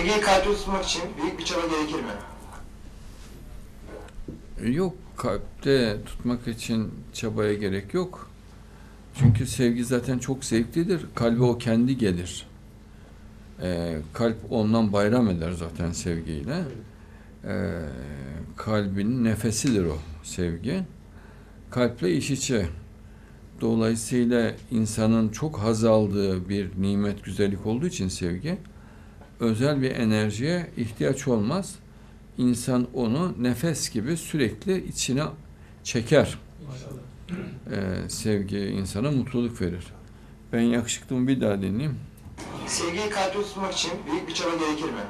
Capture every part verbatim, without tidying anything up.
Sevgiyi kalpte tutmak için büyük bir çaba gerekir mi? Yok, kalpte tutmak için çabaya gerek yok. Çünkü sevgi zaten çok zevklidir. Kalbe o kendi gelir. Ee, kalp ondan bayram eder zaten sevgiyle. Ee, kalbin nefesidir o sevgi. Kalple iç içe. Dolayısıyla insanın çok haz aldığı bir nimet, güzellik olduğu için sevgi, özel bir enerjiye ihtiyaç olmaz. İnsan onu nefes gibi sürekli içine çeker. Ee, sevgi insana mutluluk verir. Ben yakışıklımı bir daha dinleyeyim. Sevgiyi kalpte tutmak için büyük bir çaba gerekir mi?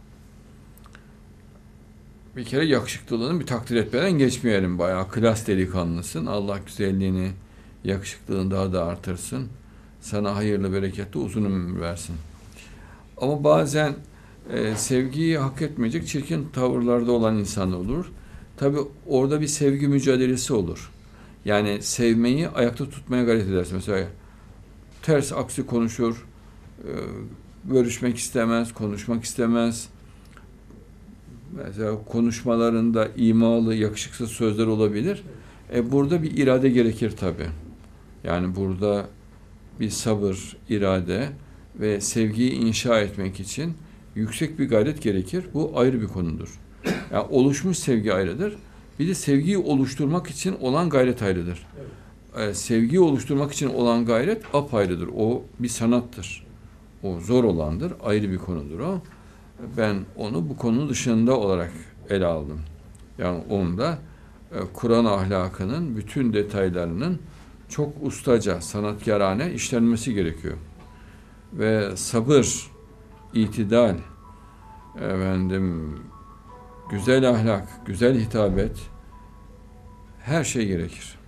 Bir kere yakışıklılığını bir takdir etmeden geçmeyelim. Bayağı klas delikanlısın. Allah güzelliğini, yakışıklılığını daha da artırsın. Sana hayırlı, bereketli, uzun ömür versin. Ama bazen e, sevgiyi hak etmeyecek çirkin tavırlarda olan insan olur. Tabii orada bir sevgi mücadelesi olur. Yani sevmeyi ayakta tutmaya gayret edersin. Mesela ters aksi konuşur, e, görüşmek istemez, konuşmak istemez. Mesela konuşmalarında imalı, yakışıksız sözler olabilir. E burada bir irade gerekir tabii. Yani burada bir sabır, irade ve sevgiyi inşa etmek için yüksek bir gayret gerekir. Bu ayrı bir konudur. Yani oluşmuş sevgi ayrıdır. Bir de sevgiyi oluşturmak için olan gayret ayrıdır. Evet. Ee, sevgiyi oluşturmak için olan gayret apayrıdır. O bir sanattır. O zor olandır. Ayrı bir konudur o. Ben onu bu konunun dışında olarak ele aldım. Yani onda e, Kur'an ahlakının bütün detaylarının çok ustaca, sanatkarane işlenmesi gerekiyor. Ve sabır, itidal, efendim, güzel ahlak, güzel hitabet, her şey gerekir.